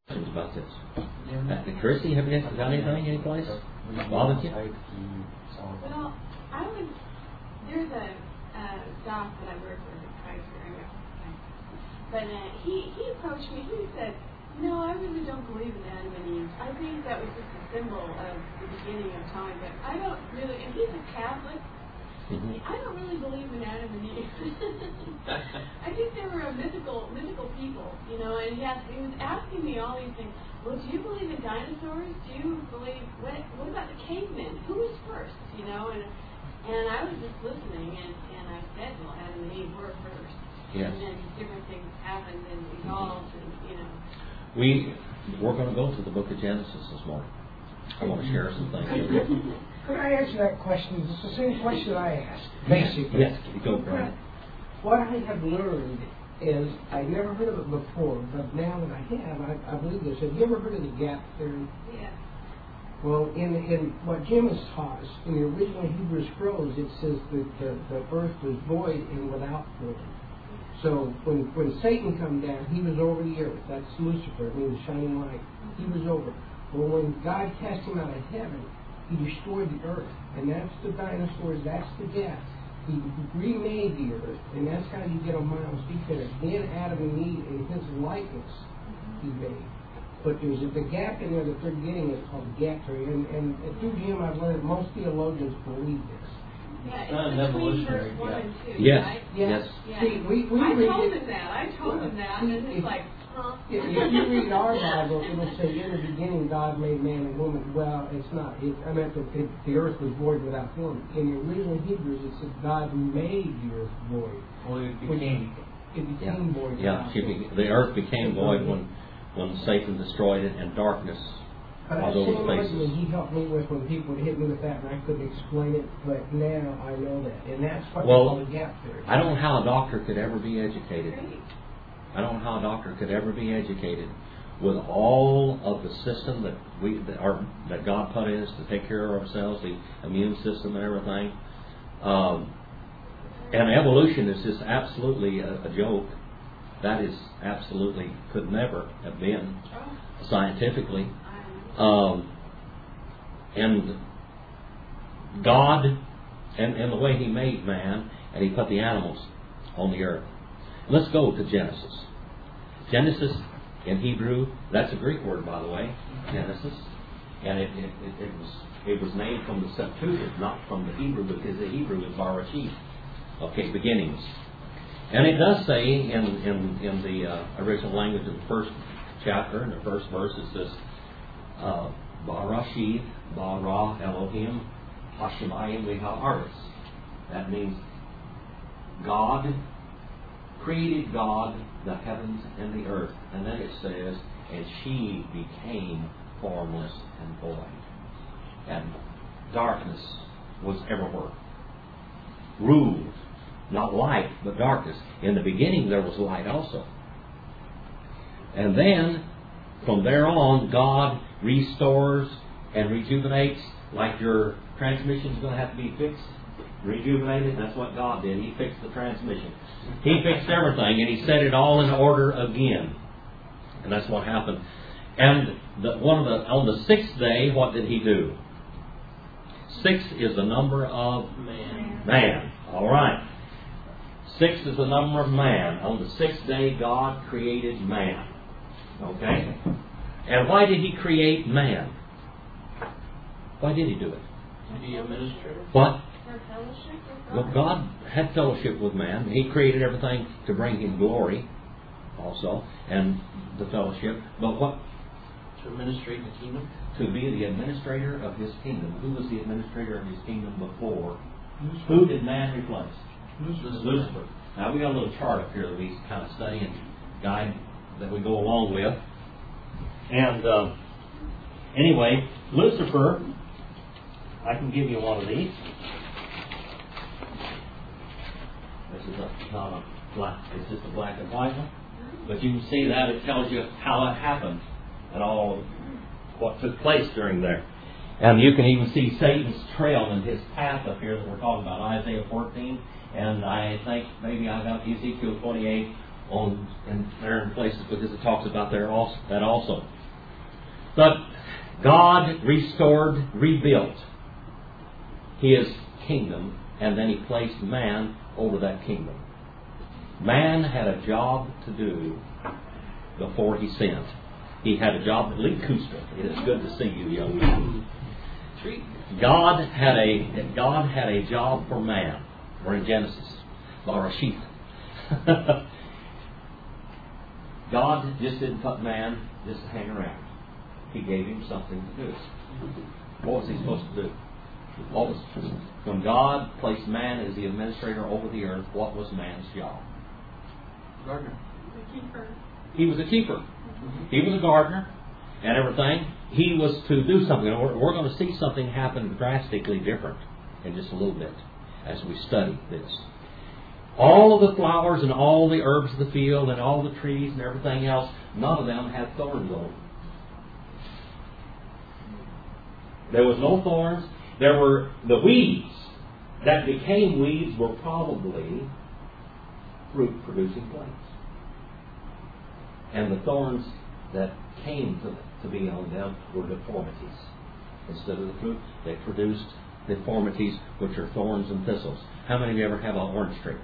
about this. Chrissy, have you got anything, any place? Bothered you? Well, there's a doc that I work with at Kaiser, but he approached me. He said, "No, I really don't believe in Adam and Eve. I think that was just a symbol of the beginning of time, but I don't really." And he's a Catholic. Mm-hmm. I don't really believe in Adam and Eve. I think they were a mythical people, and he was asking me all these things. Well, do you believe in dinosaurs? Do you believe what about the cavemen? Who was first? And I was just listening, and I said, well, Adam and Eve were first. Yes. And then different things happened and evolved, We're going to go to the book of Genesis this morning. I want to share some things with you. Could I answer that question? It's the same question I asked, basically. Yes, go, Brian. What I have learned is, I never heard of it before, but now that I have, I believe this. Have you ever heard of the gap theory? Yeah. Well, in what Jim has taught us, in the original Hebrew scrolls, it says that the earth was void and without form. So when Satan come down, he was over the earth. That's Lucifer, the shining light. He was over. Well, when God cast him out of heaven, he destroyed the earth. And that's the dinosaurs, that's the gap. He remade the earth, and that's how you get a Miles D. Fitted. Then Adam and Eve, in his likeness, he made. But there's the gap in there that they're getting is called the gap theory. And through Jim, I've learned that most theologians believe this. Yeah, it's between verse 1 and 2, yes. right? Yes. Yeah. See, we I read told it. him that, and it's like, huh? If you read our Bible, it'll say, in the beginning God made man and woman. Well, it's not. I meant the earth was void without form. In the original Hebrews, it says God made the earth void. Well, it became void. Yeah, the earth became void when Satan destroyed it, and darkness was over the faces. He helped me with when people would hit me with that, and I couldn't explain it, but now I know that. And that's what they call the gap theory. I don't know how a doctor could ever be educated. I don't know how a doctor could ever be educated with all of the system that God put in us to take care of ourselves, the immune system and everything. And evolution is just absolutely a joke. That is absolutely could never have been scientifically. And God, and the way He made man, and He put the animals on the earth. Let's go to Genesis. Genesis in Hebrew, that's a Greek word, by the way, Genesis, and it was named from the Septuagint, not from the Hebrew, because the Hebrew is Barashit, okay, beginnings. And it does say in the original language of the first chapter, in the first verse, it says, Barashit, Bara Elohim, Hashemayim V'Ha'aretz. That means God created God the heavens and the earth. And then it says, and she became formless and void. And darkness was everywhere. Ruled. Not light, but darkness. In the beginning there was light also. And then, from there on, God restores and rejuvenates, like your transmission is going to have to be fixed, rejuvenated. That's what God did. He fixed the transmission. He fixed everything, and He set it all in order again. And that's what happened. And on the sixth day, what did He do? 6 is the number of man. All right. 6 is the number of man. On the sixth day, God created man. Okay? And why did He create man? Why did He do it? To be a minister. What? For fellowship with God? Well, God had fellowship with man. He created everything to bring Him glory also, and the fellowship. But what? To administrate the kingdom. To be the administrator of His kingdom. Who was the administrator of His kingdom before? Who did man replace? Lucifer. Now we got a little chart up here that we kind of study and guide that we go along with. And anyway, Lucifer, I can give you one of these. This is not a black, it's just a black and white one. But you can see that it tells you how it happened and all what took place during there. And you can even see Satan's trail and his path up here that we're talking about, Isaiah 14. And I think maybe I got Ezekiel 28, and there in places because it talks about that also. But God restored, rebuilt His kingdom, and then He placed man over that kingdom. Man had a job to do before he sinned. He had a job. Lee Kuster, it is good to see you, young man. God had a job for man. We're in Genesis. Barashit. God just didn't put man just to hang around. He gave him something to do. What was he supposed to do? When God placed man as the administrator over the earth, what was man's job? Gardener. The keeper. He was a keeper. He was a gardener and everything. He was to do something. We're going to see something happen drastically different in just a little bit as we study this. All of the flowers and all the herbs of the field and all the trees and everything else, none of them had thorns on them. There was no thorns. There were the weeds that became weeds were probably fruit-producing plants. And the thorns that came to be on them were deformities. Instead of the fruit, they produced deformities, which are thorns and thistles. How many of you ever have an orange tree?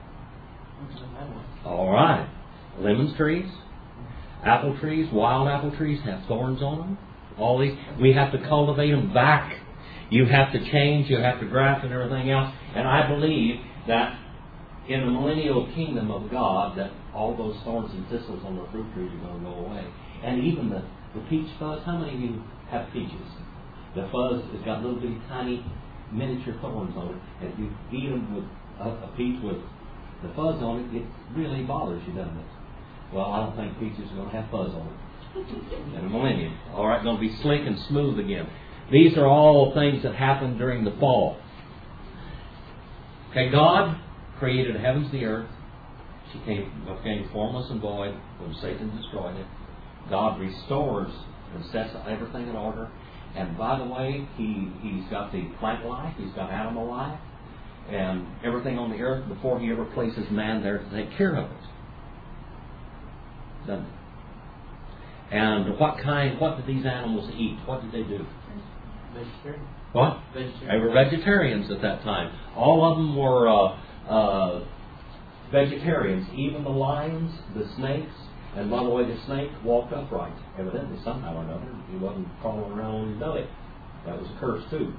All right. Lemon trees, apple trees, wild apple trees have thorns on them. All these, we have to cultivate them back. You have to change, you have to graft and everything else. And I believe that in the millennial kingdom of God, that all those thorns and thistles on the fruit trees are going to go away. And even the peach fuzz, how many of you have peaches? The fuzz has got little bitty tiny miniature thorns on it. And if you eat them with a peach with the fuzz on it, it really bothers you, doesn't it? Well, I don't think peaches are going to have fuzz on it in the millennium. All right, going to be slick and smooth again. These are all things that happened during the fall. Okay, God created the heavens and the earth. She became formless and void when Satan destroyed it. God restores and sets everything in order. And by the way, He's got the plant life, He's got animal life, and everything on the earth before He ever places man there to take care of it. Doesn't it? And what did these animals eat? What did they do? Vegetarian. What? Vegetarian. They were vegetarians at that time. All of them were vegetarians. Even the lions, the snakes. And by the way, the snake walked upright. Evidently, somehow or another, he wasn't crawling around on his belly. That was a curse too.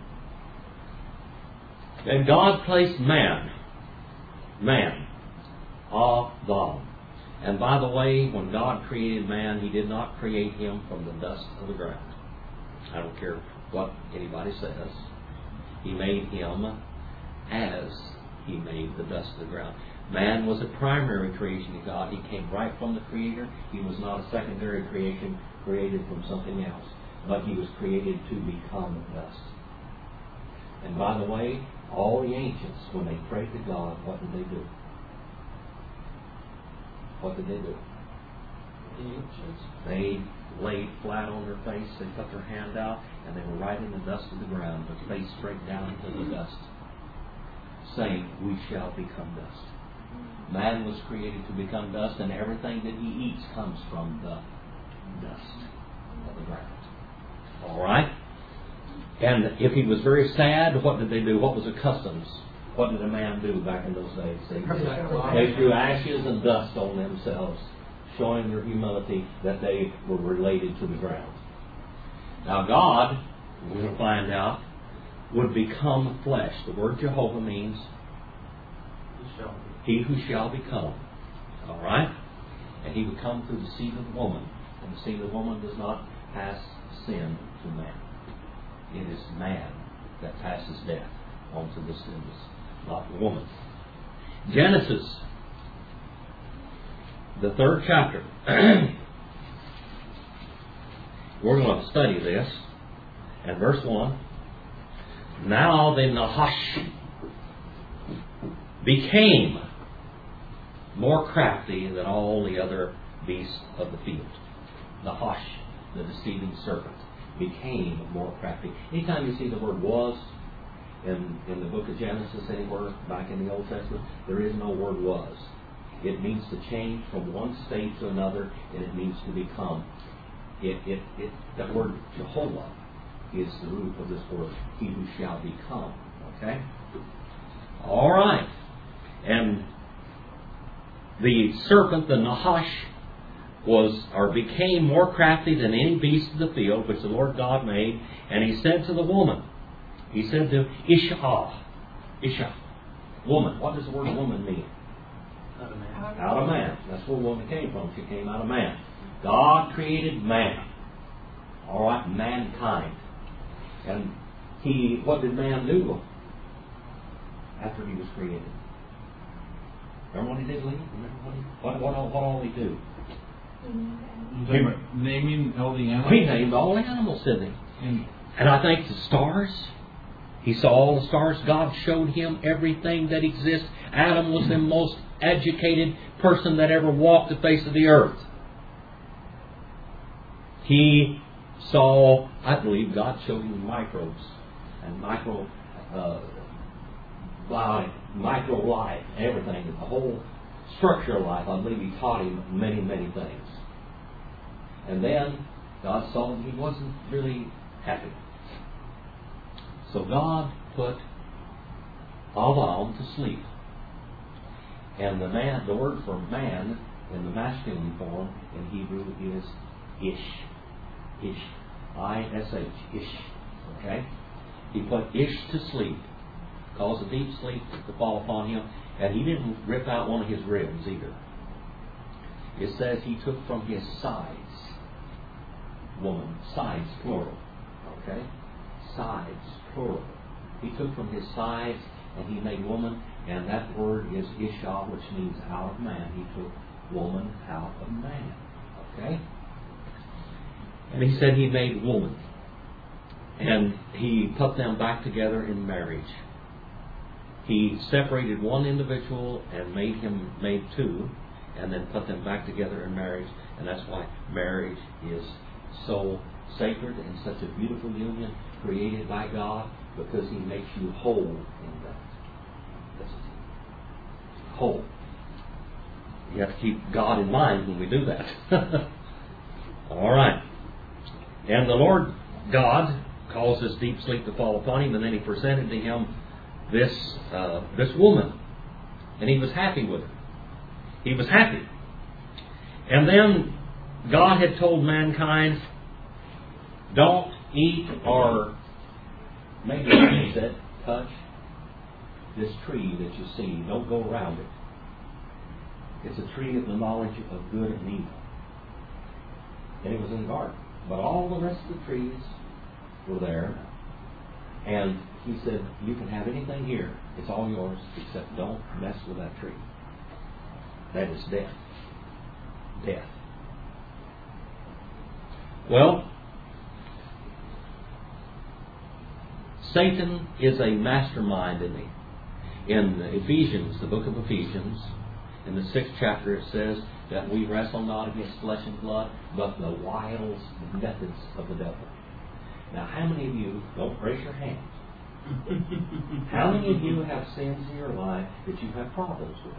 And God placed man, Adam. And by the way, when God created man, He did not create him from the dust of the ground. I don't care what anybody says. He made him as He made the dust of the ground. Man was a primary creation of God. He came right from the Creator. He was not a secondary creation created from something else. But he was created to become dust. And by the way, all the ancients, when they prayed to God, what did they do? What did they do? They laid flat on their face, they put their hand out, and they were right in the dust of the ground, their face straight down into the dust, saying, "We shall become dust." Man was created to become dust, and everything that he eats comes from the dust of the ground. All right? And if he was very sad, what did they do? What was the customs? What did a man do back in those days? They threw ashes and dust on themselves, showing their humility that they were related to the ground. Now God, we're going to find out, would become flesh. The word Jehovah means He who shall become. All right? And He would come through the seed of the woman. And the seed of the woman does not pass sin to man. It is man that passes death onto the sins, not the woman. Genesis, the 3rd chapter. We're going to study this. And verse 1. Now the Nahash became more crafty than all the other beasts of the field. Nahash, the deceiving serpent, became more crafty. Anytime you see the word was in the book of Genesis anywhere back in the Old Testament, there is no word was. It means to change from one state to another, and it means to become. That word Jehovah is the root of this word, he who shall become. Okay? All right. And the serpent, the Nahash, became more crafty than any beast of the field which the Lord God made. And he said to the woman, he said to Isha, woman. What does the word woman mean? Out of man. Out of man. That's where woman came from. She came out of man. God created man. All right, mankind. And what did man do after he was created? Remember what he did, Lee? What all he do? Naming all the animals. He named all the animals, didn't he? And I think the stars. He saw all the stars. God showed him everything that exists. Adam was the most educated person that ever walked the face of the earth. He saw, I believe God showed him microbes and micro life, everything, the whole structure of life. I believe he taught him many, many things. And then God saw that he wasn't really happy. So God put Adam to sleep. And the word for man in the masculine form in Hebrew is Ish. Ish. I-S-H. Ish. Okay? He put Ish to sleep. Caused a deep sleep to fall upon him. And he didn't rip out one of his ribs either. It says he took from his sides. Woman. Sides, plural. Okay? Sides, plural. He took from his sides and he made woman. And that word is Isha, which means out of man. He took woman out of man. Okay? And he said he made woman. And he put them back together in marriage. He separated one individual and made two, and then put them back together in marriage. And that's why marriage is so sacred and such a beautiful union created by God, because he makes you whole in that. That's it. Whole. You have to keep God in mind when we do that. All right. And the Lord God caused this deep sleep to fall upon him, and then he presented to him this woman. And he was happy with her. He was happy. And then God had told mankind, don't eat or maybe he said, touch this tree that you see. Don't go around it. It's a tree of the knowledge of good and evil. And it was in the garden. But all the rest of the trees were there. And he said, you can have anything here. It's all yours, except don't mess with that tree. That is death. Death. Well, Satan is a mastermind in Ephesians, the book of Ephesians. In the 6th chapter it says that we wrestle not against flesh and blood, but the wiles, the methods of the devil. Now, how many of you, don't raise your hands, how many of you have sins in your life that you have problems with?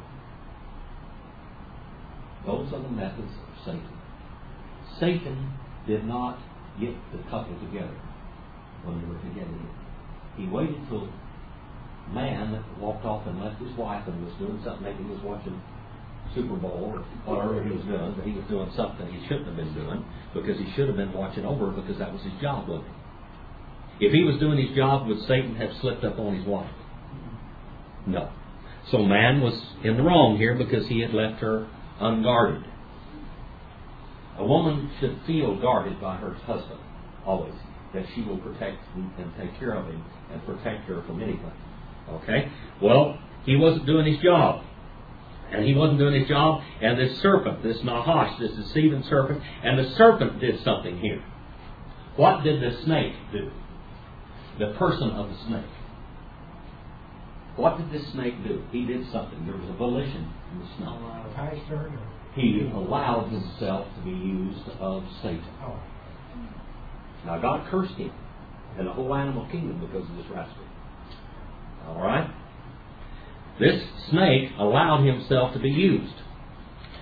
Those are the methods of Satan. Satan did not get the couple together when they were together. He waited till man walked off and left his wife and was doing something. Maybe he was watching Super Bowl or whatever he was doing, but he was doing something he shouldn't have been doing, because he should have been watching over her, because that was his job, wasn't it? If he was doing his job, would Satan have slipped up on his wife? No. So man was in the wrong here because he had left her unguarded. A woman should feel guarded by her husband, always, that she will protect and take care of him and protect her from anything. Okay? Well, he wasn't doing his job. And he wasn't doing his job, and this serpent, this Nahash, this deceiving serpent, and the serpent did something here. What did the snake do? The person of the snake. What did this snake do? He did something. There was a volition in the snake. He allowed himself to be used of Satan. Now God cursed him and the whole animal kingdom because of this rascal. All right? This snake allowed himself to be used.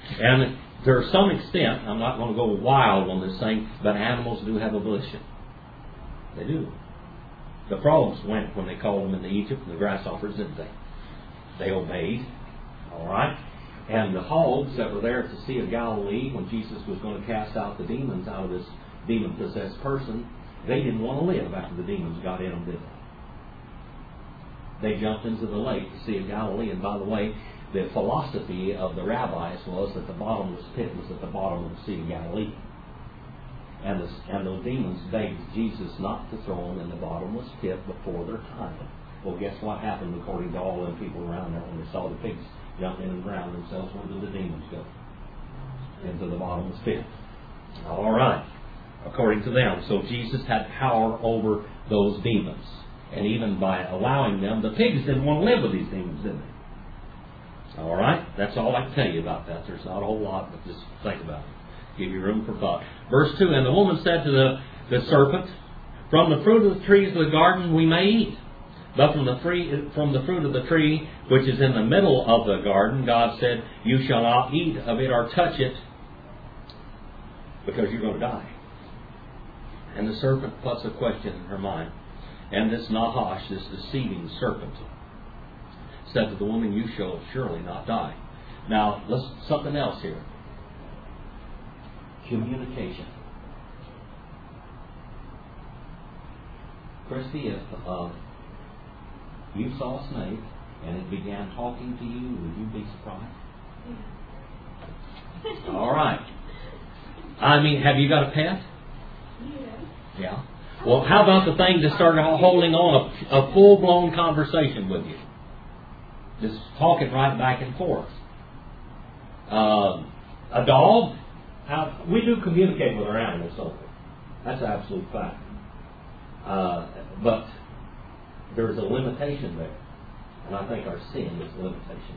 And to some extent, I'm not going to go wild on this thing, but animals do have a volition. They do. The frogs went when they called them into Egypt, and the grasshoppers didn't they? They obeyed. All right? And the hogs that were there at the Sea of Galilee when Jesus was going to cast out the demons out of this demon-possessed person, they didn't want to live after the demons got in them, did they? They jumped into the lake, the Sea of Galilee. And by the way, the philosophy of the rabbis was that the bottomless pit was at the bottom of the Sea of Galilee. And those demons begged Jesus not to throw them in the bottomless pit before their time. Well, guess what happened according to all them people around there when they saw the pigs jump in and drown themselves? Where did the demons go? Into the bottomless pit. All right. According to them. So Jesus had power over those demons. And even by allowing them, the pigs didn't want to live with these demons, did they? All right? That's all I can tell you about that. There's not a whole lot, but just think about it. Give you room for thought. Verse 2, and the woman said to the serpent, from the fruit of the trees of the garden we may eat. But from the fruit of the tree which is in the middle of the garden, God said, you shall not eat of it or touch it, because you're going to die. And the serpent puts a question in her mind. And this Nahash, this deceiving serpent, said to the woman, you shall surely not die. Now, something else here. Communication. Christy, if you saw a snake and it began talking to you, would you be surprised? Yeah. All right. I mean, have you got a pet? Yeah. Well, how about the thing that started holding on a full-blown conversation with you? Just talking right back and forth. A dog? We do communicate with our animals, don't we? That's an absolute fact. But there's a limitation there. And I think our sin is a limitation.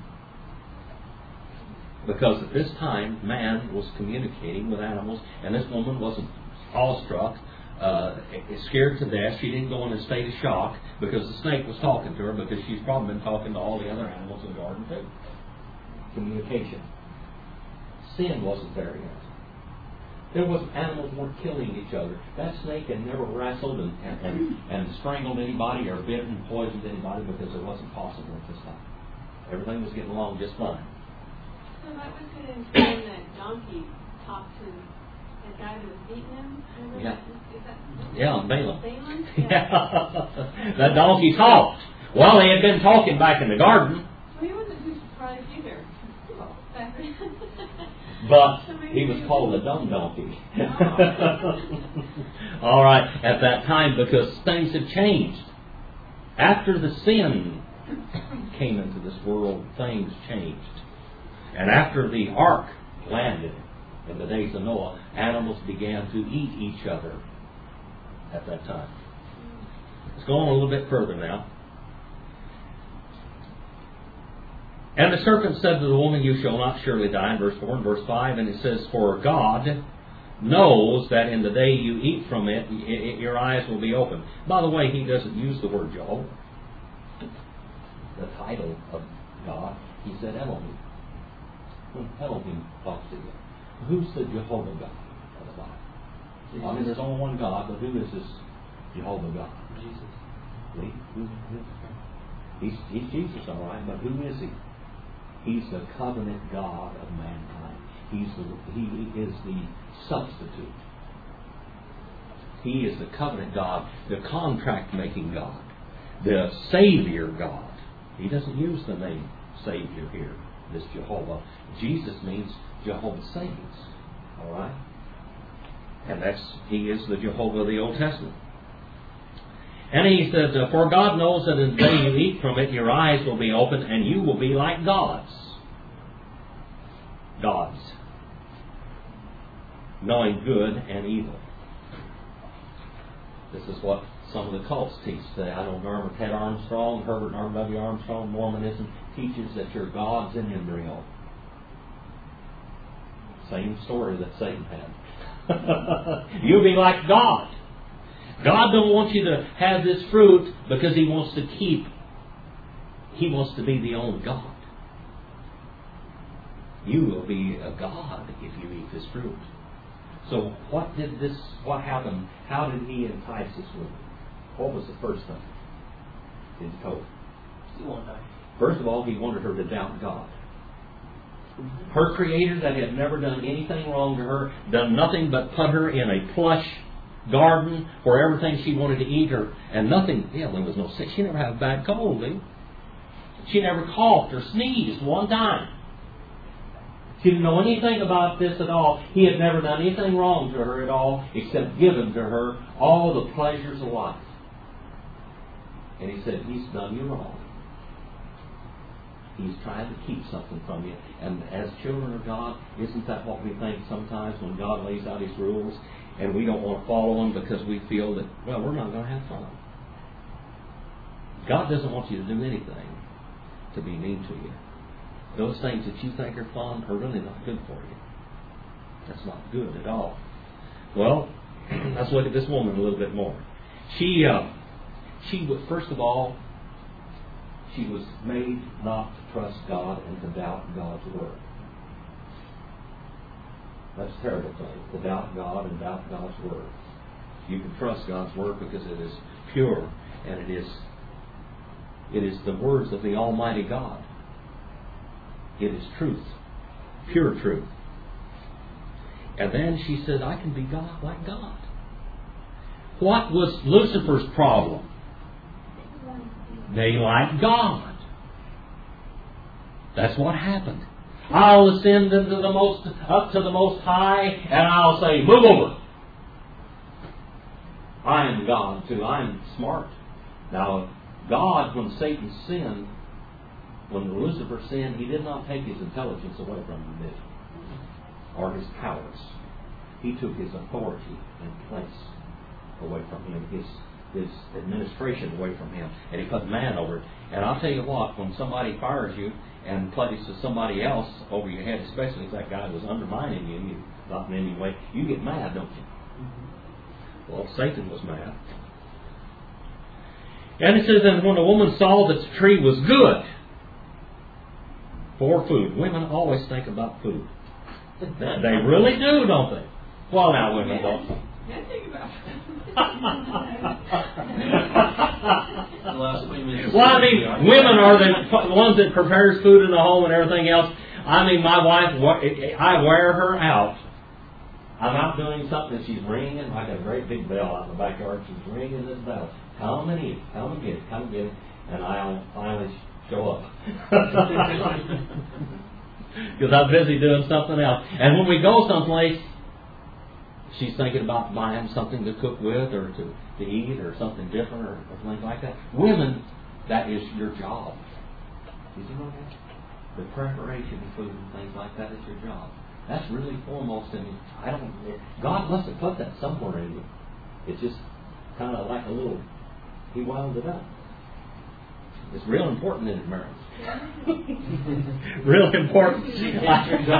Because at this time, man was communicating with animals, and this woman wasn't awestruck, scared to death. She didn't go in a state of shock because the snake was talking to her, because she's probably been talking to all the other animals in the garden too. Communication. Sin wasn't there yet. There wasn't, animals weren't killing each other. That snake had never wrestled and strangled anybody or bitten and poisoned anybody, because it wasn't possible at this time. Everything was getting along just fine. So that was going to explain that donkey talked to the guy that was beating him? Yeah. Is that Balaam. Balaam? Yeah. That donkey talked. Well, he had been talking back in the garden. Well, he wasn't too surprised either. But he was called a dumb donkey. All right, at that time, because things had changed. After the sin came into this world, things changed. And after the ark landed in the days of Noah, animals began to eat each other at that time. Let's go on a little bit further now. And the serpent said to the woman, you shall not surely die, in verse 4 and verse 5. And it says, for God knows that in the day you eat from it, your eyes will be open. By the way, he doesn't use the word Jehovah. The title of God, he said Elohim. When Elohim talks to you, who's the Jehovah God of the Bible? I mean, there's only one God, but who is this Jehovah God? Jesus. He's Jesus, all right, but who is he? He's the covenant God of mankind. He is the substitute. He is the covenant God, the contract-making God, the Savior God. He doesn't use the name Savior here, this Jehovah. Jesus means Jehovah saves. All right? And he is the Jehovah of the Old Testament. And he said, for God knows that in the day you eat from it, your eyes will be open, and you will be like gods. Gods. Knowing good and evil. This is what some of the cults teach today. I know remember Ted Armstrong, Herbert R.W. Armstrong, Mormonism teaches that you're gods in embryo. Same story that Satan had. You'll be like God. God don't want you to have this fruit because He wants to He wants to be the only God. You will be a god if you eat this fruit. So what happened? How did he entice this woman? What was the first thing he told her? You won't die. First of all, he wanted her to doubt God. Her Creator that had never done anything wrong to her, done nothing but put her in a plush garden where everything she wanted to eat her, and nothing, there was no sick. She never had a bad cold, She never coughed or sneezed one time. She didn't know anything about this at all. He had never done anything wrong to her at all, except given to her all the pleasures of life. And he said, he's done you wrong. He's trying to keep something from you. And as children of God, isn't that what we think sometimes when God lays out His rules and we don't want to follow them because we feel that, well, we're not going to have fun. God doesn't want you to do anything to be mean to you. Those things that you think are fun are really not good for you. That's not good at all. Well, let's look at this woman a little bit more. She was, first of all, she was made not to trust God and to doubt God's Word. That's a terrible thing, to doubt God and doubt God's Word. You can trust God's Word because it is pure and it is the words of the Almighty God. It is truth, pure truth. And then she said, I can be God like God. What was Lucifer's problem? They like God. That's what happened. I'll ascend up to the Most High, and I'll say, move over. I am God too. I'm smart. Now, God, when Satan sinned, when Lucifer sinned, he did not take his intelligence away from him, did he? Or his powers. He took his authority and place away from him, his administration away from him, and he put man over it. And I'll tell you what, when somebody fires you and places somebody else over your head, especially if that guy was undermining you, not in any way, you get mad, don't you? Mm-hmm. Well, Satan was mad. And it says that when the woman saw that the tree was good for food, women always think about food. They really do, don't they? Well, now women don't. I think about it. Well, I mean, women are the ones that prepares food in the home and everything else. I mean, my wife, I wear her out. I'm out doing something and she's ringing. I got a great big bell out in the backyard. She's ringing this bell. Come and eat. Come and get it. Come and get it. And I'll finally show up. Because I'm busy doing something else. And when we go someplace, she's thinking about buying something to cook with or to eat or something different or things like that. Women, that is your job. Did you know that? The preparation of food and things like that is your job. That's really foremost in you. God must have put that somewhere in you. It's just kind of like a little, He wound it up. It's real important in marriage. Real important. We went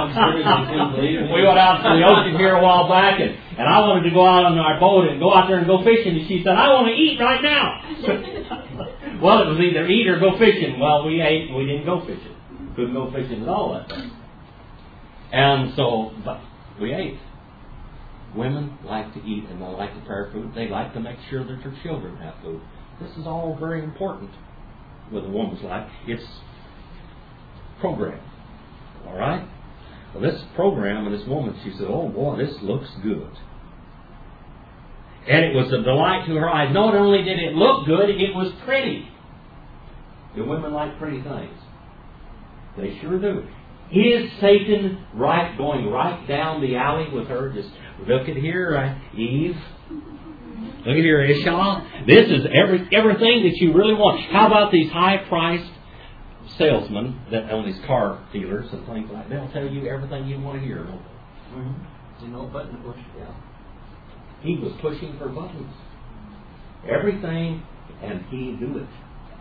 out to the ocean here a while back, and I wanted to go out on our boat and go out there and go fishing, and she said, I want to eat right now. Well, it was either eat or go fishing. Well, we ate, we didn't go fishing. Couldn't go fishing at all that day. And so, but we ate. Women like to eat and they like to prepare food. They like to make sure that their children have food. This is all very important with a woman's life. It's program. All right? Well, this program and this woman, she said, oh boy, this looks good. And it was a delight to her eyes. Not only did it look good, it was pretty. Do women like pretty things? They sure do. Is Satan going right down the alley with her? Just look at here, Eve. Look at here, Isha. This is everything that you really want. How about these high-priced salesmen that own these car dealers and things like that? They'll tell you everything you want to hear. Mm-hmm. You know, button to push. Yeah. He was pushing her buttons. Everything, and he knew it.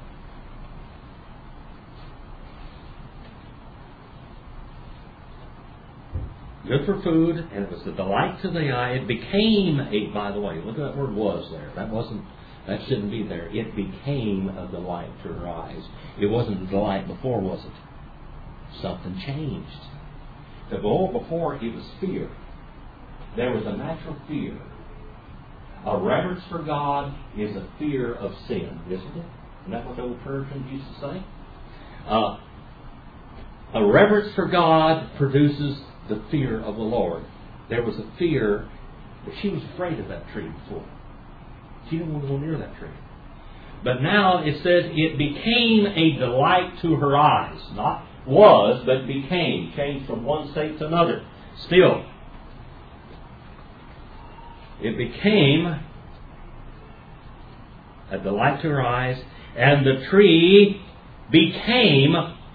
Good for food, and it was a delight to the eye. It became by the way, look at that word was there. That shouldn't be there. It became a delight to her eyes. It wasn't a delight before, was it? Something changed. To go before it was fear. There was a natural fear. A reverence for God is a fear of sin, isn't it? Isn't that what the old Puritans used to say? A reverence for God produces the fear of the Lord. There was a fear, but she was afraid of that tree before. She didn't want to go near that tree. But now it says it became a delight to her eyes. Not was, but became. Changed from one state to another. Still, it became a delight to her eyes, and the tree became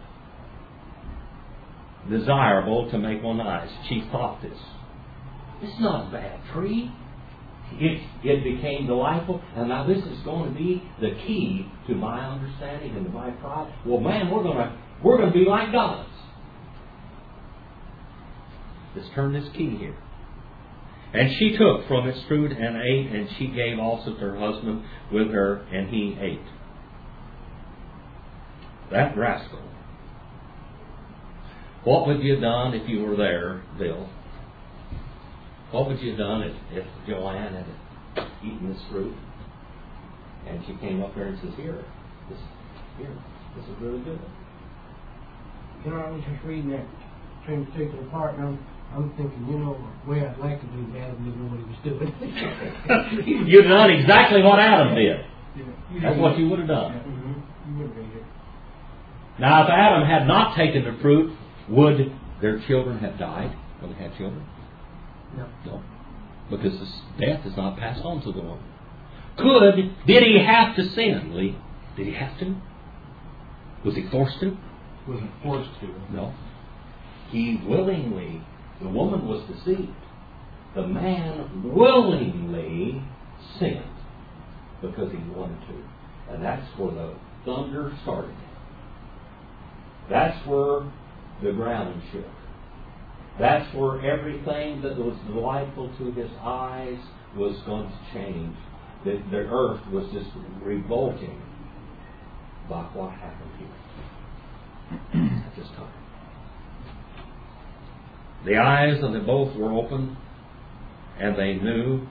desirable to make one's eyes. She thought this. It's not a bad tree. It became delightful, and now this is going to be the key to my understanding and to my pride. Well, man, we're going to be like gods. Let's turn this key here. And she took from its fruit and ate, and she gave also to her husband with her, and he ate. That rascal. What would you have done if you were there, Bill? What would you have done if Joanne had eaten this fruit? And she came up there and says, Here, this is really good. You know, I was just reading that same particular part, and I'm thinking, the way I'd like to do, Adam didn't know what he was doing. You'd done exactly what Adam did. Yeah, That's what you would have done. Yeah, you would have made it. Now, if Adam had not taken the fruit, would their children have died when they had children? No. Because this death is not passed on to the woman. Did he have to sin, Lee? Did he have to? Was he forced to? Wasn't forced to. No. He willingly, the woman was deceived. The man willingly sinned because he wanted to. And that's where the thunder started. That's where the ground shook. That's where everything that was delightful to his eyes was going to change. The earth was just revolting by what happened here at this time. The eyes of them both were open, and they knew.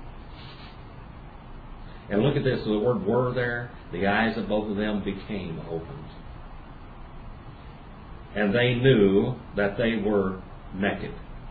And look at this, the word were there. The eyes of both of them became opened. And they knew that they were naked.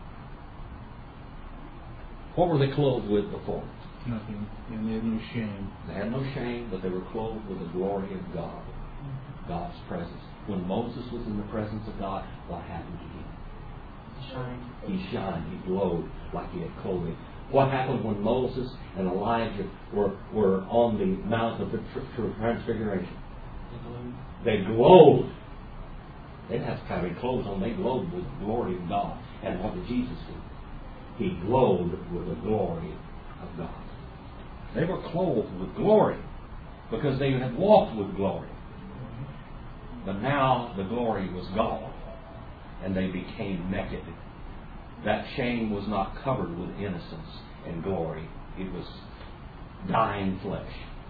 What were they clothed with before? Nothing. And they had no shame. They had no shame, but they were clothed with the glory of God. God's presence. When Moses was in the presence of God, what happened to him? He shined. He glowed like he had clothing. What happened when Moses and Elijah were on the Mount of the Transfiguration? They glowed. They didn't have to carry clothes on. They glowed with the glory of God. And what did Jesus do? He glowed with the glory of God. They were clothed with glory because they had walked with glory. But now the glory was gone, and they became naked. That shame was not covered with innocence and glory. It was dying flesh.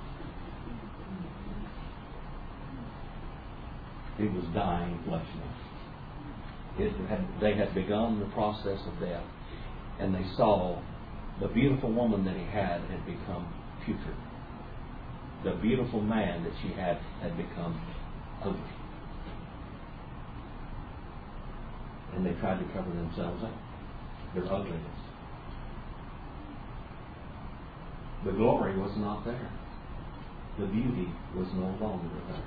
It was dying flesh now. They had begun the process of death, and they saw the beautiful woman that he had become putrid. The beautiful man that she had become ugly. And they tried to cover themselves up, their ugliness. The glory was not there. The beauty was no longer there.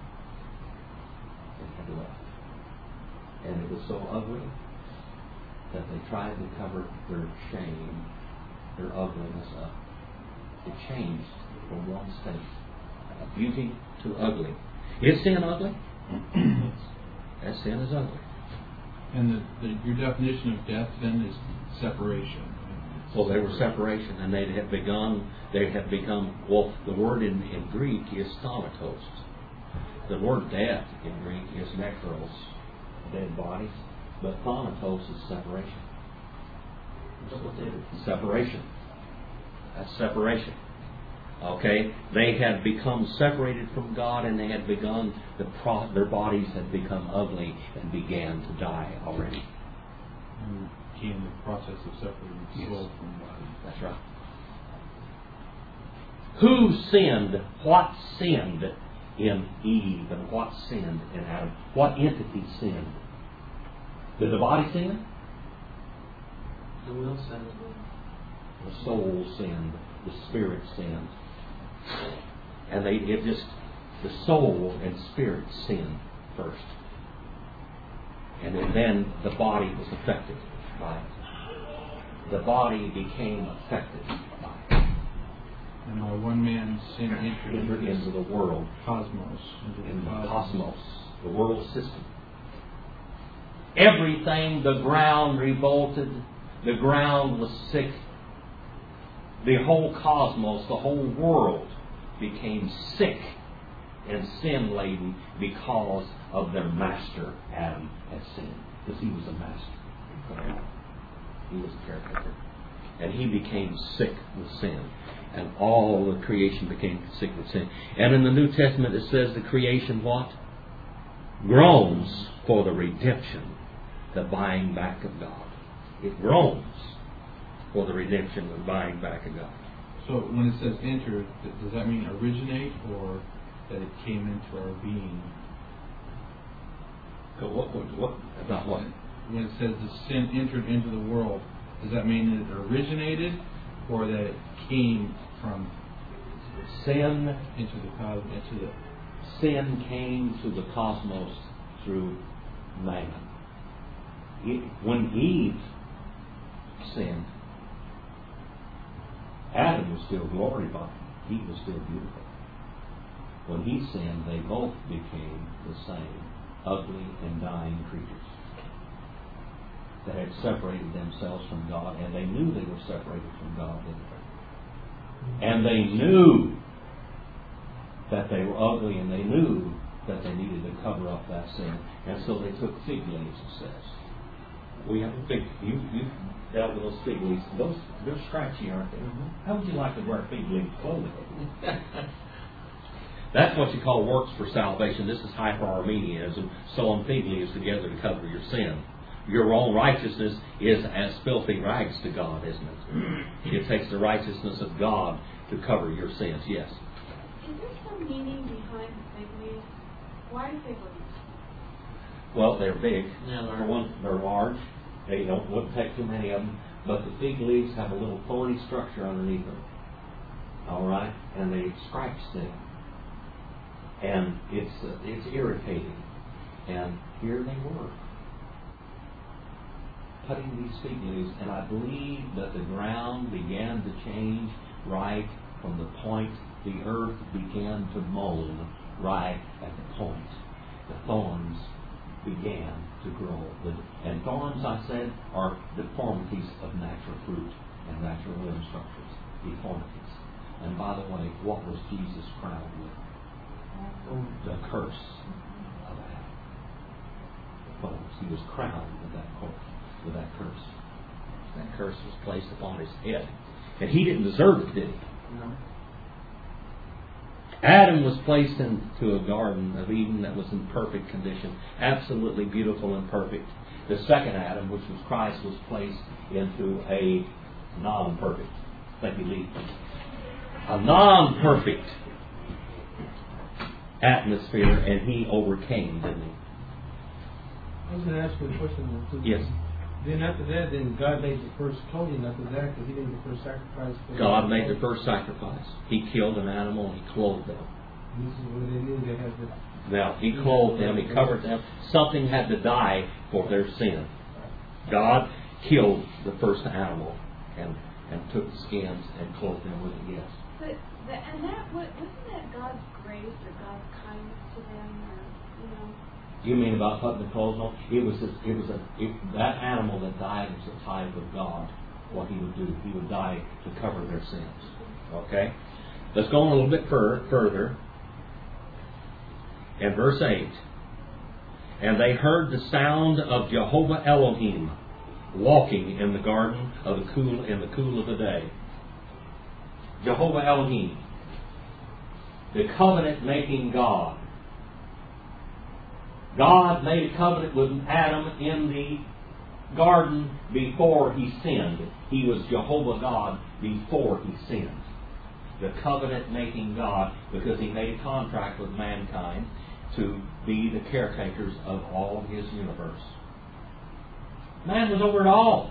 It had left. And it was so ugly that they tried to cover their shame, their ugliness up. It changed from one state of beauty to ugly. Is sin ugly? That sin is ugly. And your definition of death then is separation. Well, they were separation, and they had become, well, the word in Greek is thanatos. The word death in Greek is necros, dead bodies, but thanatos is separation. Separation. That's separation. Okay? They had become separated from God, and they had begun, their bodies had become ugly and began to die already. And came the process of separating Yes. soul from body. That's right. Who sinned? What sinned in Eve and what sinned in Adam? What entity sinned? Did the body sin? The will sinned. The soul sinned. The spirit sinned. And the soul and spirit sinned first. And then the body was affected by it. The body became affected by it. And by one man's sin entered Into the world. cosmos, In the cosmos, the world system. Everything, the ground revolted, the ground was sick, the whole cosmos, the whole world became sick and sin-laden because of their master, Adam, had sinned. Because he was a master. He was a caretaker. And he became sick with sin. And all the creation became sick with sin. And in the New Testament it says the creation what? Groans for the redemption, the buying back of God. It groans for the redemption, the buying back of God. So when it says enter, does that mean originate or that it came into our being? So what about what? When it says the sin entered into the world, does that mean that it originated or that it came from Sin into the cosmos, into the Sin came to the cosmos through man. When Eve sinned, Adam was still glorified. Eve was still beautiful. When he sinned, they both became the same ugly and dying creatures that had separated themselves from God, and they knew they were separated from God, didn't they? And they knew that they were ugly, and they knew that they needed to cover up that sin, and so they took fig leaves, it says. We have a fig. You dealt with those fig leaves. They're scratchy, aren't they? Mm-hmm. How would you like to wear fig leaf clothing? That's what you call works for salvation. This is hyper-Arminianism, sewing fig leaves together to cover your sin. Your own righteousness is as filthy rags to God, isn't it? It takes the righteousness of God to cover your sins, yes. Is there some meaning behind the fig leaves? Why fig leaves? Well, they're big. Yeah, For one, they're large. They wouldn't take too many of them. But the fig leaves have a little thorny structure underneath them. All right? And they scratch them. And it's irritating. And here they were, cutting these fig leaves, and I believe that the ground began to change right from the point the earth began to mold, right at the point the thorns began to grow. And thorns, I said, are deformities of natural fruit and natural limb structures. Deformities. And by the way, what was Jesus crowned with? The curse of Adam. The thorns. He was crowned with that curse. That curse was placed upon his head. And he didn't deserve it, did he? No. Adam was placed into a garden of Eden that was in perfect condition, absolutely beautiful and perfect. The second Adam, which was Christ, was placed into a non-perfect, thank you, Lee, a non-perfect atmosphere, and he overcame, didn't he? I was going to ask you a question. Yes. Then after that, then God made the first atonement after that, because he made the first sacrifice. God made the first sacrifice. He killed an animal and he clothed them. And this is when they knew they had to. Now, he clothed them, he covered them. Something had to die for their sin. God killed the first animal and took the skins and clothed them with it, yes. But wasn't that God's grace or God's kindness to them, or You mean about putting the clothes on? That animal that died was a type of God. What he would do, he would die to cover their sins. Okay? Let's go on a little bit further. In verse 8, and they heard the sound of Jehovah Elohim walking in the garden in the cool of the day. Jehovah Elohim, the covenant-making God. God made a covenant with Adam in the garden before he sinned. He was Jehovah God before he sinned. The covenant-making God, because he made a contract with mankind to be the caretakers of all his universe. Man was over it all.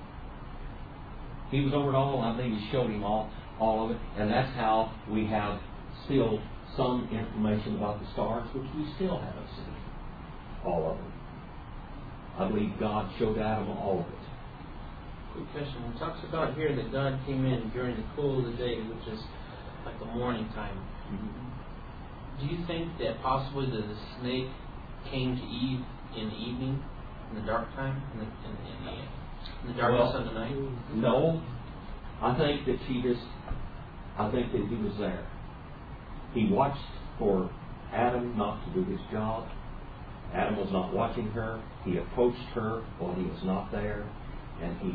He was over it all. I believe he showed him all of it. And that's how we have still some information about the stars, which we still haven't seen. All of them. I believe God showed Adam all of it. Quick question. It talks about here that God came in during the cool of the day, which is like the morning time. Mm-hmm. Do you think that possibly the snake came to Eve in the evening, in the dark time, in the darkness of the night? No. I think that he was there. He watched for Adam not to do his job. Adam was not watching her. He approached her while he was not there, and he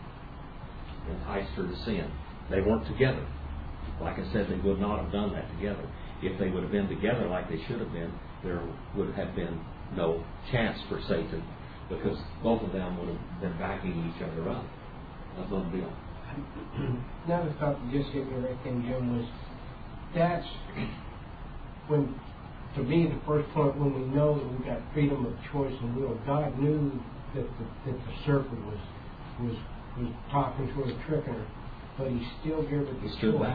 enticed her to sin. They weren't together. Like I said, they would not have done that together. If they would have been together like they should have been, there would have been no chance for Satan, because both of them would have been backing each other up. That's no deal. Another thought that just hit me right then, Jim, was that's when, to me, the first point when we know that we've got freedom of choice and will. God knew that the serpent was talking to her, tricking her, but he still gave her the Stood choice. back.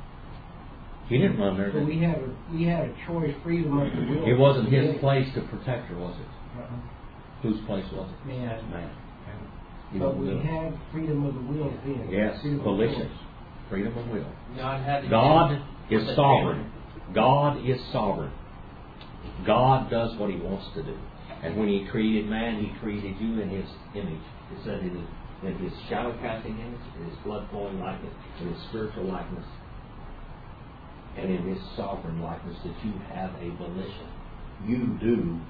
He didn't run there. So we had a choice, freedom of the will. It wasn't his place to protect her, was it? Uh-uh. Whose place was it? Man. He But didn't we do it. had freedom of the will then. Yes, Freedom of volition. choice. Freedom of will. God had to God give is the sovereign. God is sovereign. God does what he wants to do. And when he created man, he created you in his image. It said in his shadow casting image, in his blood flowing likeness, in his spiritual likeness, and in his sovereign likeness, that you have a volition. You do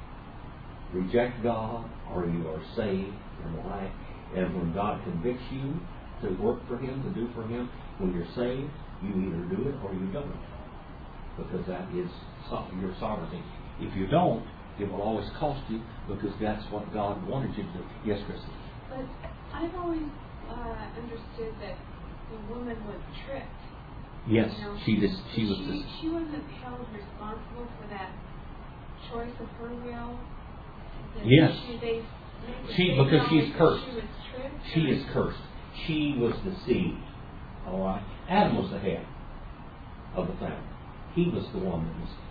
reject God, or you are saved in life. And when God convicts you to work for him, to do for him, when you're saved, you either do it or you don't. Because that is your sovereignty. If you don't, it will always cost you, because that's what God wanted you to do. Yes, Christy? But I've always understood that the woman was tricked. Yes, You know, she was. She wasn't held responsible for that choice of her will. Yes. Because she's cursed. She was tricked. She is cursed. She was deceived. All right. Adam was the head of the family. He was the one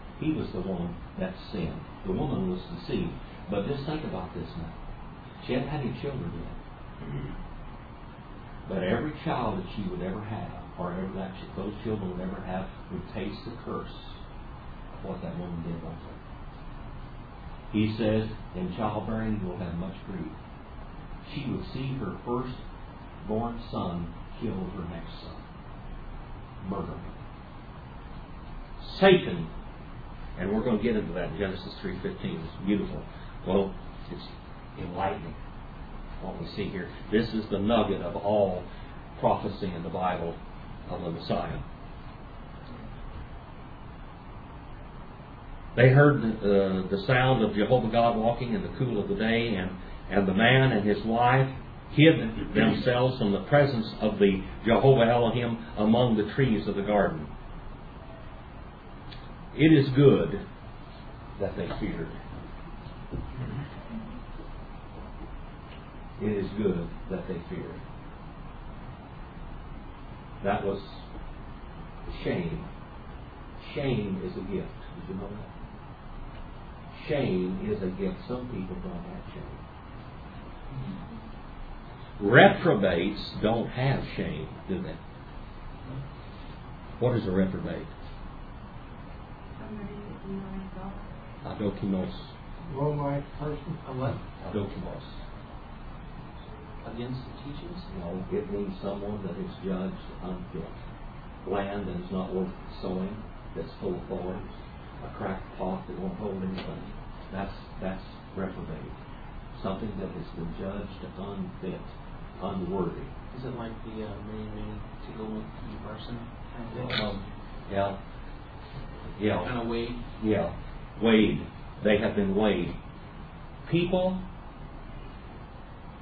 that sinned. The woman was deceived. But just think about this now. She hadn't had any children yet. But every child that she would ever have, or ever that those children would ever have, would taste the curse of what that woman did right there. He says, in childbearing you will have much grief. She would see her firstborn son kill her next son. Murder him. Satan, and we're going to get into that in Genesis 3:15. It's beautiful. Well, it's enlightening what we see here. This is the nugget of all prophecy in the Bible of the Messiah. They heard the sound of Jehovah God walking in the cool of the day, and the man and his wife hid themselves from the presence of the Jehovah Elohim among the trees of the garden. It is good that they feared. It is good that they feared. That was shame. Shame is a gift. Did you know that? Shame is a gift. Some people don't have shame. Reprobates don't have shame, do they? What is a reprobate? Adokimos. Low-life person. A what? Adokimos. Against the teachings? No, it means someone that is judged unfit. Land that is not worth sowing, that's full of thorns. A cracked pot that won't hold anything. That's reprobate. Something that has been judged unfit, unworthy. Is it like the many to go with the person kind of thing? Yeah. Kind of weighed? Yeah. Weighed. They have been weighed. People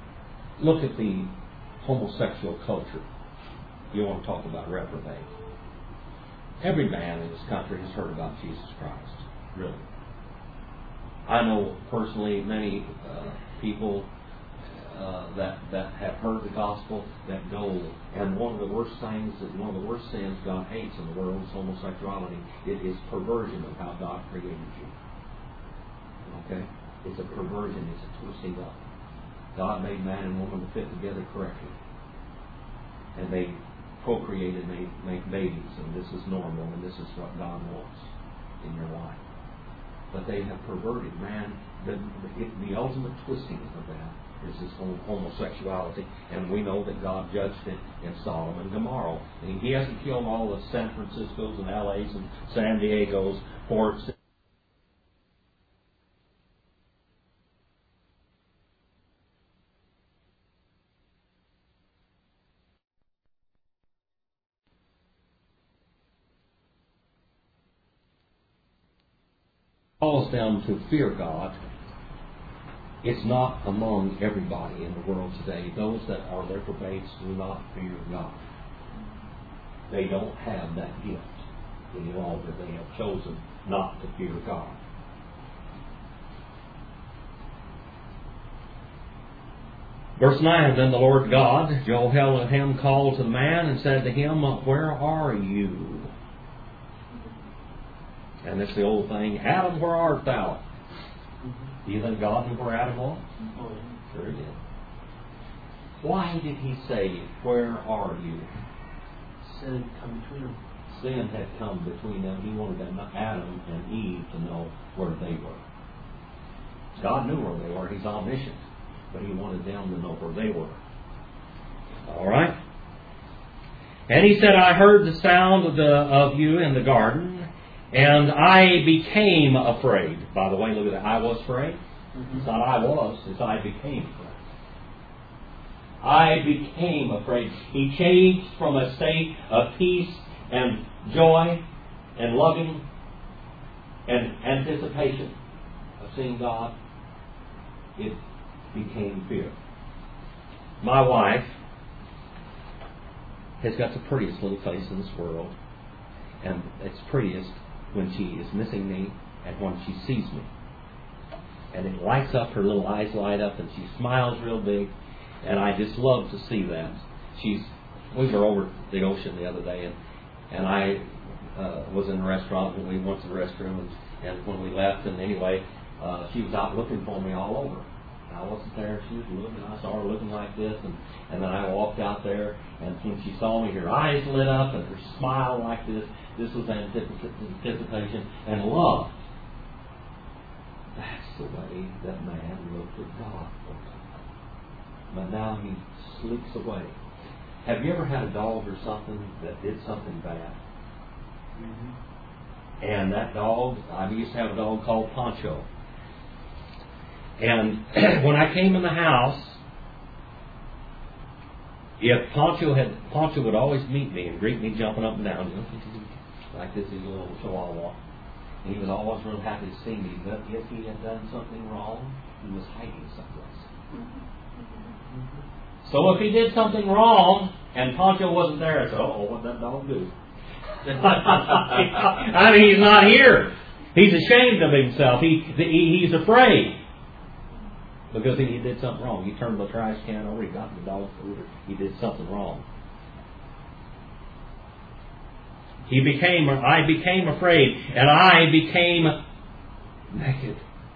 Look at the homosexual culture. You want to talk about reprobate. Every man in this country has heard about Jesus Christ. Really. I know personally many people that have heard the gospel that go, and one of the worst things, one of the worst sins God hates in the world is homosexuality. It is perversion of how God created you. Okay? It's a perversion. It's a twisting up. God made man and woman to fit together correctly. And they procreated, make babies, and this is normal, and this is what God wants in your life. But they have perverted man. The ultimate twisting of that is this whole homosexuality, and we know that God judged it in Sodom and Gomorrah. He hasn't killed all the San Franciscos and LA's and San Diego's for calls them to fear God. It's not among everybody in the world today. Those that are reprobates do not fear God. They don't have that gift any longer. They have chosen not to fear God. Verse 9, then the Lord God, Jehoiakim, called to the man and said to him, where are you? And it's the old thing, Adam, where art thou? Do you think God knew where Adam was? Sure he did. Why did he say, where are you? Sin had come between them. Sin had come between them. He wanted Adam and Eve to know where they were. God knew where they were. He's omniscient. But he wanted them to know where they were. All right? And he said, I heard the sound of you in the garden, and I became afraid. By the way, look at that. I was afraid. It's not I was, it's I became afraid. I became afraid. He changed from a state of peace and joy and loving and anticipation of seeing God. It became fear. My wife has got the prettiest little face in this world, and it's prettiest when she is missing me and when she sees me. And it lights up, her little eyes light up, and she smiles real big, and I just love to see that. We were over the ocean the other day, and I was in a restaurant, and we went to the restroom, and when we left, and anyway, she was out looking for me all over. I wasn't there, she was looking, I saw her looking like this, and then I walked out there, and when she saw me, her eyes lit up, and her smile like this. This was anticipation and love. That's the way that man looked at God. But now he slinks away. Have you ever had a dog or something that did something bad? Mm-hmm. And that dog, I used to have a dog called Poncho. And when I came in the house, if Poncho would always meet me and greet me jumping up and down, like this, he's a little chihuahua. And he was always real happy to see me. But if he had done something wrong, he was hiding someplace. So if he did something wrong and Poncho wasn't there, I said, what'd that dog do? I mean, he's not here. He's ashamed of himself. He's afraid. Because he did something wrong. He turned the trash can over, he got the dog food, or he did something wrong. I became afraid, and I became naked.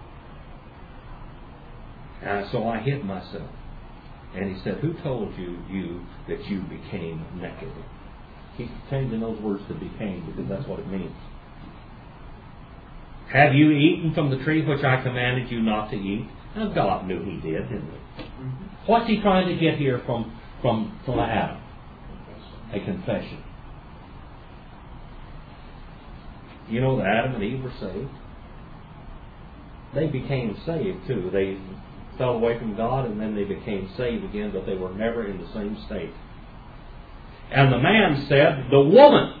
And so I hid myself. And he said, who told you that you became naked? He's changing those words to became, because that's what it means. Have you eaten from the tree which I commanded you not to eat? Now God knew he did, didn't he? Mm-hmm. What's he trying to get here from Adam? A confession. You know that Adam and Eve were saved. They became saved too. They fell away from God and then they became saved again, but they were never in the same state. And the man said, the woman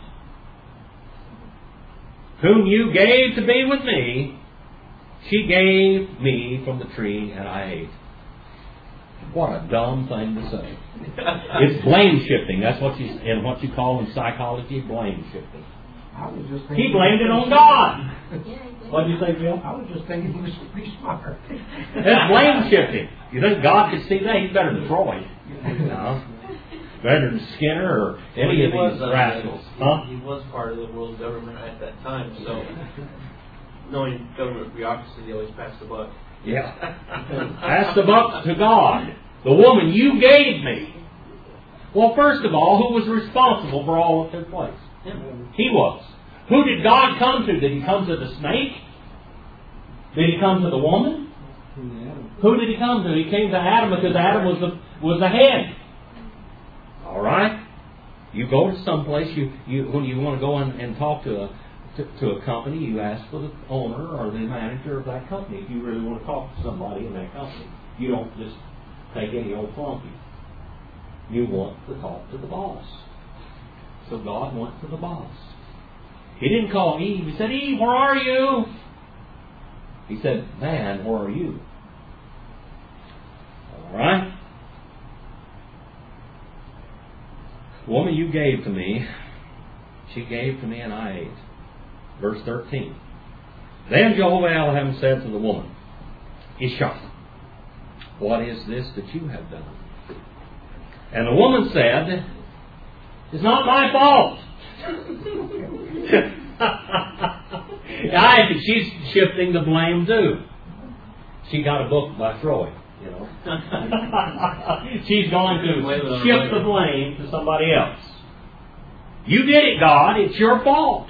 whom you gave to be with me, she gave me from the tree and I ate. What a dumb thing to say. It's blame shifting. That's what you call in psychology blame shifting. I was just thinking He blamed it on God. Yeah, What did you say, Bill? I was just thinking he was pretty smart. That's blame shifting. You think God could see that? He's better than Freud. No. Better than Skinner or any of these rascals. Huh? He was part of the world government at that time, so knowing government bureaucracy, they always pass the buck. Yeah. Pass the buck to God. The woman you gave me. Well, first of all, who was responsible for all that took place? He was. Who did God come to? Did He come to the snake? Did He come to the woman? Who did He come to? He came to Adam because Adam was the head. All right. You go to someplace. When you want to go and talk to a company, you ask for the owner or the manager of that company. If you really want to talk to somebody in that company, you don't just take any old flunky. You want to talk to the boss. So God went to the boss. He didn't call Eve. He said, Eve, where are you? He said, man, where are you? All right. The woman you gave to me, she gave to me and I ate. Verse 13. Then Jehovah Elohim said to the woman, Isha, what is this that you have done? And the woman said, it's not my fault. She's shifting the blame too. She got a book by Freud, you know. She's going to shift the blame to somebody else. You did it, God. It's your fault.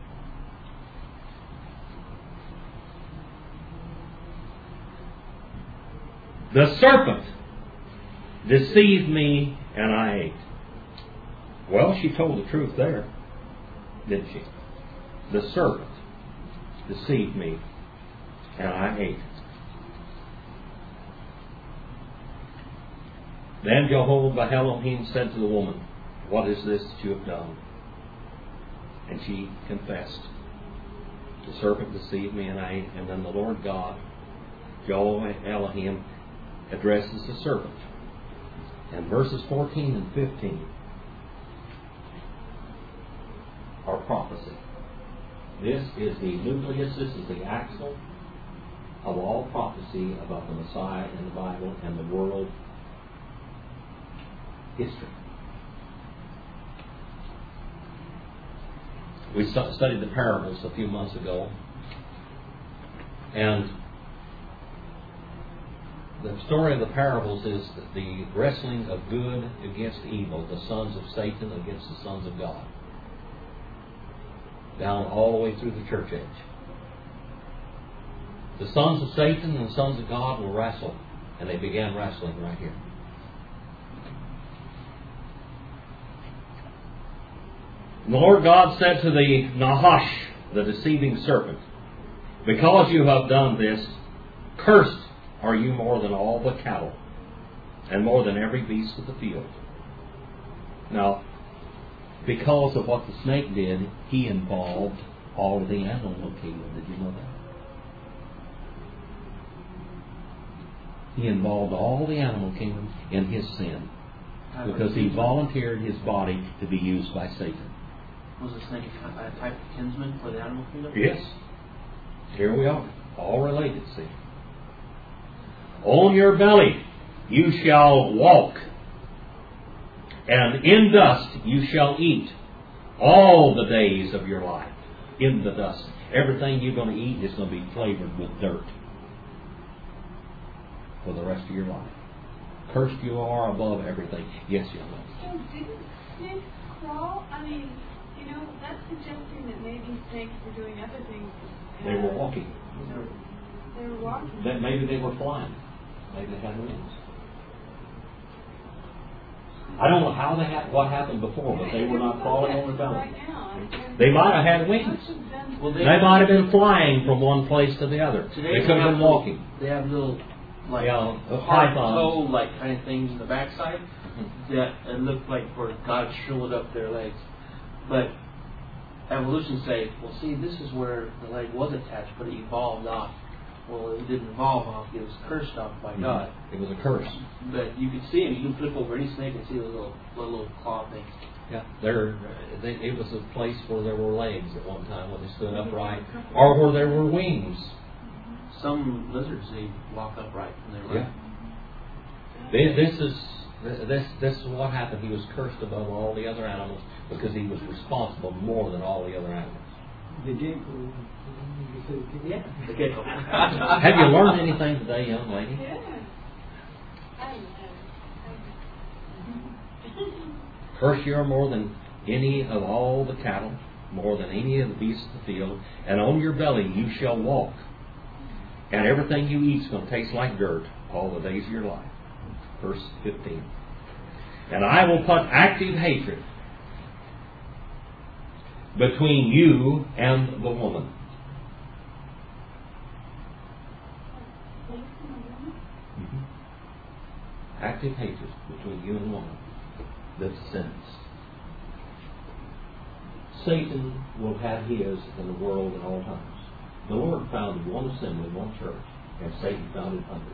The serpent deceived me and I ate. Well, she told the truth there, didn't she? The serpent deceived me and I ate. Then Jehovah Elohim said to the woman, what is this that you have done? And she confessed. The serpent deceived me and I ate. And then the Lord God, Jehovah Elohim, addresses the serpent. And verses 14 and 15 are prophecy. This is the nucleus, this is the axle of all prophecy about the Messiah in the Bible and the world history. We studied the parables a few months ago, and the story of the parables is the wrestling of good against evil, the sons of Satan against the sons of God, down all the way through the church age. The sons of Satan and the sons of God will wrestle, and they began wrestling right here. And the Lord God said to the Nahash, the deceiving serpent, because you have done this, cursed are you more than all the cattle, and more than every beast of the field. Now, because of what the snake did, he involved all of the animal kingdom. Did you know that? He involved all the animal kingdom in his sin, because he volunteered his body to be used by Satan. Was the snake a type of kinsman for the animal kingdom? Yes. Here we are. All related, see. On your belly you shall walk, and in dust you shall eat all the days of your life. In the dust. Everything you're going to eat is going to be flavored with dirt for the rest of your life. Cursed you are above everything. Yes, you know. So didn't snakes crawl? I mean, you know, that's suggesting that maybe snakes were doing other things. They were walking. They were walking. That maybe they were flying. Maybe they had wings. I don't know how what happened before, but they were not crawling on their belly. Right now. They might have had wings. Well, They might have been flying from one place to the other. Today They could have been walking. They have little, like, Yeah, hard pythons. toe, like, kind of things in the backside that it looked like where God shriveled up their legs. But evolution say, well, see, this is where the leg was attached, but it evolved off Well, it didn't evolve off. It was cursed off by God. It was a curse. But you could see them. You can flip over any snake and see those little claw things. Yeah, it was a place where there were legs at one time when they stood upright, or where there were wings. Some lizards, they walk upright and they run. Yeah. This is what happened. He was cursed above all the other animals because he was responsible more than all the other animals. The gecko. Yeah, the gecko. Have you learned anything today, young lady? Yeah. Curse you more than any of all the cattle, more than any of the beasts of the field, and on your belly you shall walk. And everything you eat is going to taste like dirt all the days of your life. Verse 15. And I will put active hatred between you and the woman. Active hatred between you and the woman that sins. Satan will have his in the world at all times. The Lord founded one assembly, one church, and Satan founded hundreds.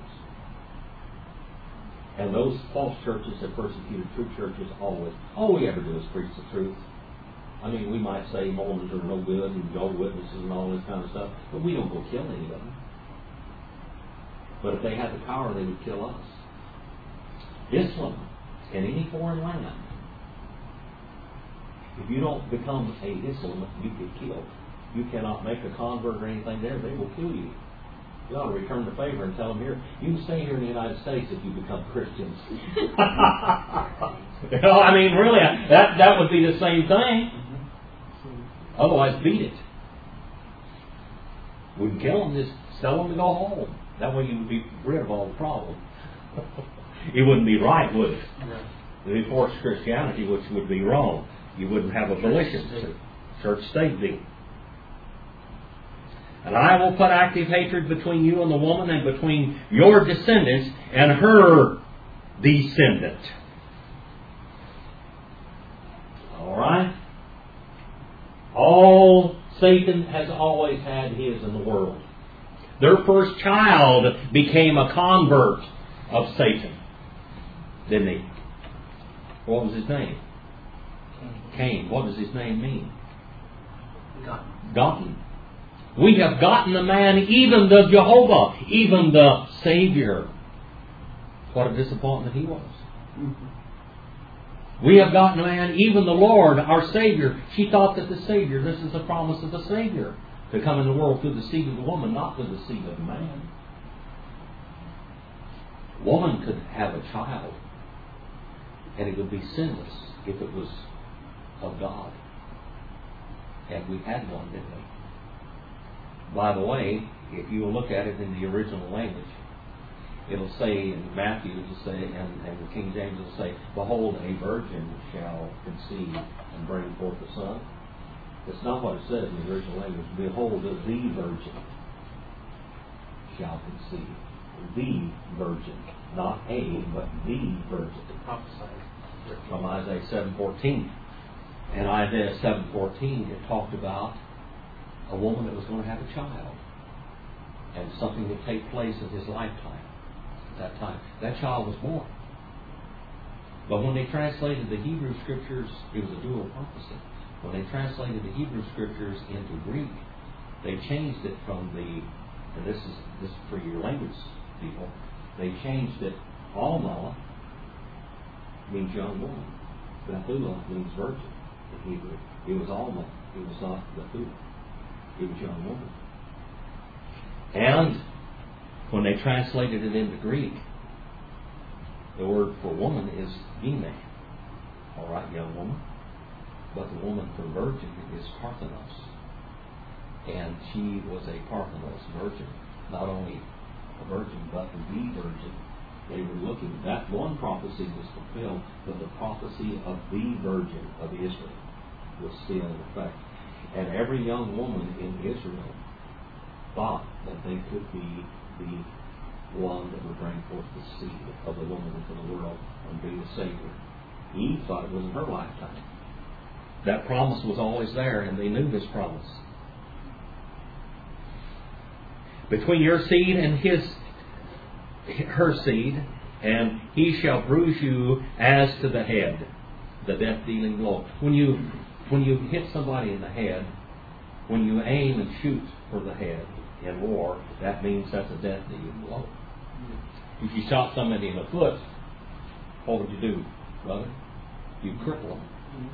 And those false churches have persecuted true churches always. All we ever do is preach the truth. I mean, we might say Mormons are no good and Jehovah's Witnesses and all this kind of stuff, but we don't go kill anybody. But if they had the power, they would kill us. Islam in any foreign land, if you don't become a Islam, you get killed. You cannot make a convert or anything there. They will kill you. You ought to return the favor and tell them here, you can stay here in the United States if you become Christians. I mean, really, that would be the same thing. Otherwise, beat it. Wouldn't kill them, just tell them to go home. That way you would be rid of all the problem. It wouldn't be right, would it? It would be forced Christianity, which would be wrong. You wouldn't have a volition. Church-state deal. And I will put active hatred between you and the woman, and between your descendants and her descendant. All right? All Satan has always had his in the world. Their first child became a convert of Satan, didn't he? What was his name? Cain. What does his name mean? Gotten. We have gotten the man, even the Jehovah, even the Savior. What a disappointment he was. We have gotten the man, even the Lord, our Savior. She thought that the Savior, this is the promise of the Savior, to come in the world through the seed of the woman, not through the seed of the man. Woman could have a child, and it would be sinless if it was of God. And we had one, didn't we? By the way, if you look at it in the original language, it'll say in Matthew, it'll say, and the King James will say, behold, a virgin shall conceive and bring forth a son. It's not what it says in the original language. Behold, the virgin shall conceive. The virgin. Not a, but the virgin. Prophesied. From Isaiah 7:14. And Isaiah 7:14, it talked about a woman that was going to have a child. And something would take place in his lifetime. At that time. That child was born. But when they translated the Hebrew Scriptures, it was a dual prophecy. When they translated the Hebrew Scriptures into Greek, they changed it from the, and this is for your language people, they changed it, Alma means young woman. Bethulah means virgin in Hebrew. It was Alma. It was not Bethulah. It was young woman. And when they translated it into Greek, the word for woman is Gine. All right, young woman. But the woman for virgin is Parthenos. And she was a Parthenos virgin. Not only a virgin, but the virgin. They were looking. That one prophecy was fulfilled, but the prophecy of the virgin of Israel was still in effect. And every young woman in Israel thought that they could be the one that would bring forth the seed of the woman into the world and be the Savior. Eve thought it was in her lifetime. That promise was always there, and they knew this promise. between your seed and her seed, and he shall bruise you as to the head, the death-dealing blow. When you hit somebody in the head, when you aim and shoot for the head in war, that means that's a death-dealing blow. If you shot somebody in the foot, what would you do, brother? You'd cripple them.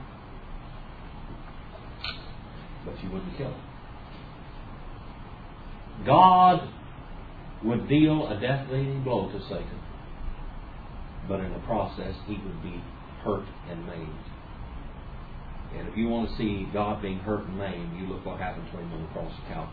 But you wouldn't kill them. God would deal a death-dealing blow to Satan, but in the process he would be hurt and maimed. And if you want to see God being hurt and maimed, you look what happened to him on the cross of Calvary.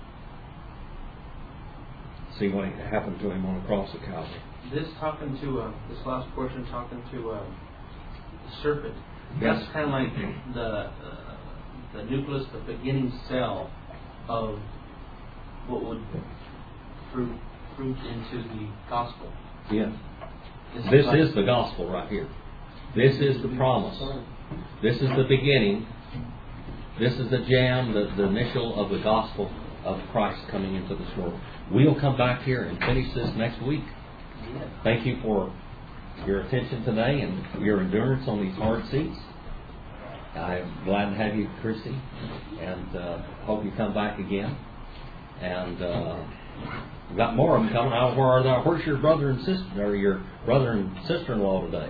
See what happened to him on the cross of Calvary. This last portion talking to the serpent. Yes. That's kind of like the nucleus, the beginning cell of what would fruit into the gospel. Yeah. This is the gospel right here. This is the promise. This is the beginning. This is the jam, the initial of the gospel of Christ coming into this world. We'll come back here and finish this next week. Thank you for your attention today and your endurance on these hard seats. I'm glad to have you, Christy, and hope you come back again. And we've got more of them coming out. Where's your brother and sister, or your brother and sister-in-law today?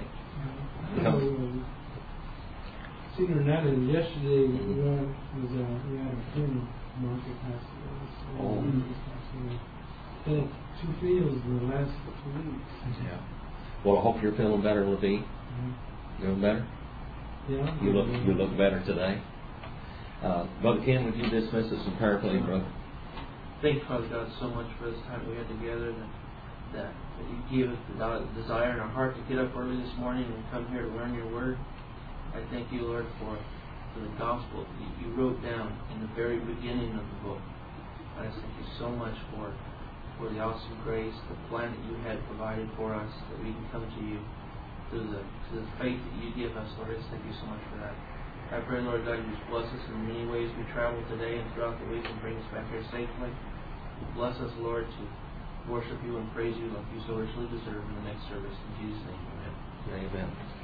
Sooner than that, and yesterday we had a friend, Market passed away. Had 2 feels in the last 2 weeks. Yeah. Well, I hope you're feeling better, Levine. Feeling better? Yeah. You look better today. Brother Ken, would you dismiss us in prayer, please, brother? Thank you, Father God, so much for this time we had together, that you gave us the desire in our heart to get up early this morning and come here to learn your word. I thank you, Lord, for the gospel that you wrote down in the very beginning of the book. I just thank you so much for the awesome grace, the plan that you had provided for us, that we can come to you through the faith that you give us, Lord. I just thank you so much for that. I pray, Lord God, you just bless us in many ways we travel today and throughout the week and bring us back here safely. Bless us, Lord, to worship you and praise you like you so richly deserve in the next service. In Jesus' name, amen. Amen.